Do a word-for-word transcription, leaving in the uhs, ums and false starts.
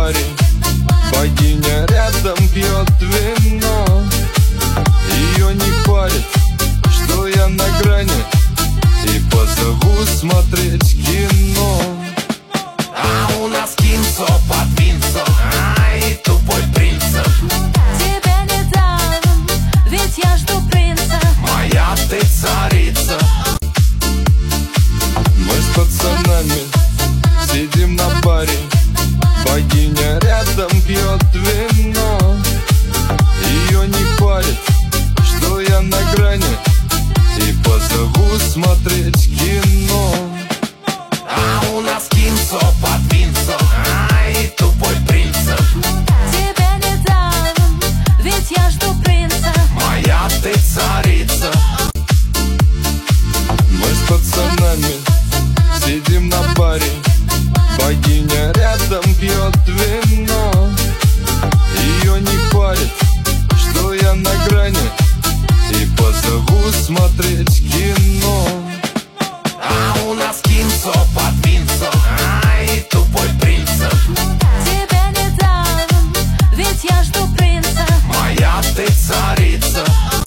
баре, богиня рядом пьет вино. Ее не парит, что я на грани, и позову смотреть кино. А у нас кинцо под винцо, ай, тупой принцип. Тебе не дам, ведь я жду принца. Моя ты царица. Мы с пацанами сидим на баре, богиня рядом пьет вино. Ее не парит, что я на грани, и позову смотреть кино. А у нас кинцо под винцо, ай, тупой принцип. Тебе не дам, ведь я жду принца. Моя ты царица. Мы с пацанами сидим на баре, богиня рядом пьет вино. Ее не парит, что я на грани, и позову смотреть